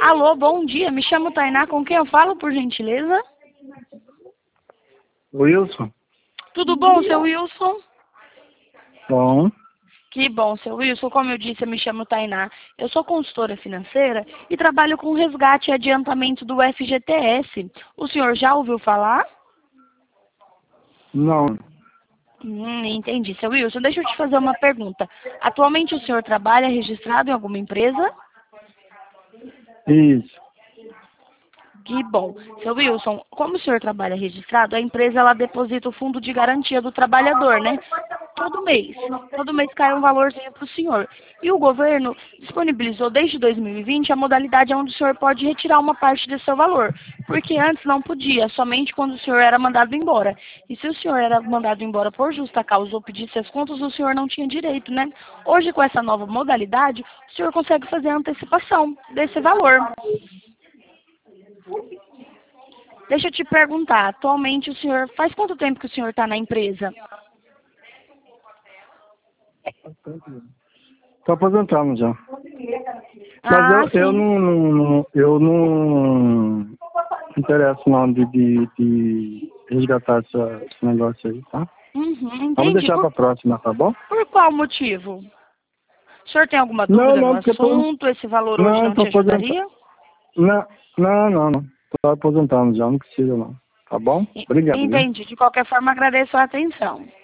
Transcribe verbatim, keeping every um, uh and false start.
Alô, bom dia. Me chamo Tainá. Com quem eu falo, por gentileza? Wilson? Tudo bom, seu Wilson? Bom. Que bom, seu Wilson. Como eu disse, eu me chamo Tainá. Eu sou consultora financeira e trabalho com resgate e adiantamento do F G T S. O senhor já ouviu falar? Não. Hum, entendi. Seu Wilson, deixa eu te fazer uma pergunta. Atualmente o senhor trabalha registrado em alguma empresa? Isso. Que bom. Seu Wilson, como o senhor trabalha registrado, a empresa ela deposita o fundo de garantia do trabalhador, né? Todo mês. Todo mês cai um valorzinho para o senhor. E o governo disponibilizou desde dois mil e vinte a modalidade onde o senhor pode retirar uma parte desse seu valor. Porque antes não podia, somente quando o senhor era mandado embora. E se o senhor era mandado embora por justa causa ou pedisse as contas, o senhor não tinha direito, né? Hoje, com essa nova modalidade, o senhor consegue fazer a antecipação desse valor. Deixa eu te perguntar, atualmente o senhor, faz quanto tempo que o senhor está na empresa? Estou aposentando já. Ah, Mas eu, eu sim. não, não- eu não me interesso não de, de, de resgatar essa, esse negócio aí, tá? Uhum, Vamos entendi. deixar Por, para próxima, tá bom? por qual motivo? O senhor tem alguma Não, dúvida no não, porque eu tô, assunto? Esse valor hoje não, não te estou aposentando. ajudaria? Não, não, não, não. Estou aposentando já, não precisa não. Tá bom? E- Obrigado, viu? Entendi. De qualquer forma, agradeço a atenção.